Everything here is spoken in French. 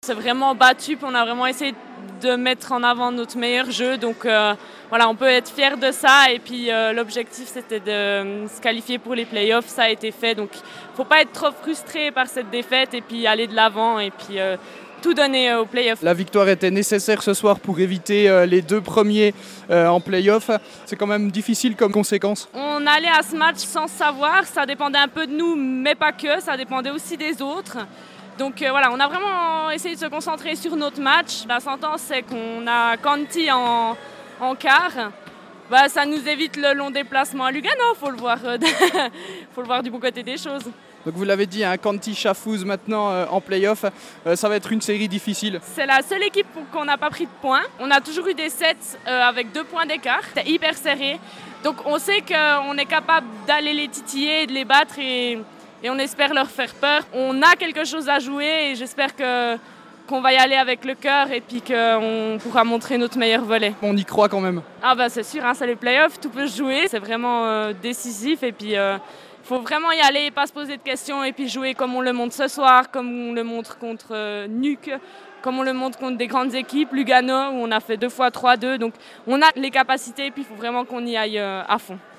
s'est vraiment battu, puis on a vraiment essayé de mettre en avant notre meilleur jeu. Donc voilà, on peut être fier de ça. Et puis l'objectif, c'était de se qualifier pour les playoffs. Ça a été fait. Donc il ne faut pas être trop frustré par cette défaite et puis aller de l'avant et puis tout donner aux playoffs. La victoire était nécessaire ce soir pour éviter les 2 premiers en playoffs. C'est quand même difficile comme conséquence. On allait à ce match sans savoir. Ça dépendait un peu de nous, mais pas que. Ça dépendait aussi des autres. Donc voilà, on a vraiment essayé de se concentrer sur notre match. La sentence, c'est qu'on a Conti en quart. Ça nous évite le long déplacement à Lugano, faut le voir du bon côté des choses. Donc vous l'avez dit, Conti Schaffhouse maintenant en play-off, ça va être une série difficile. C'est la seule équipe qu'on n'a pas pris de points. On a toujours eu des sets avec 2 points d'écart. C'est hyper serré. Donc on sait qu'on est capable d'aller les titiller et de les battre et on espère leur faire peur. On a quelque chose à jouer et j'espère qu'on va y aller avec le cœur et puis qu'on pourra montrer notre meilleur volley. On y croit quand même. C'est sûr, c'est les playoffs, tout peut se jouer. C'est vraiment décisif et puis il faut vraiment y aller, pas se poser de questions et puis jouer comme on le montre ce soir, comme on le montre contre Nuuk, comme on le montre contre des grandes équipes, Lugano où on a fait 2 fois 3-2. Donc on a les capacités et puis il faut vraiment qu'on y aille à fond.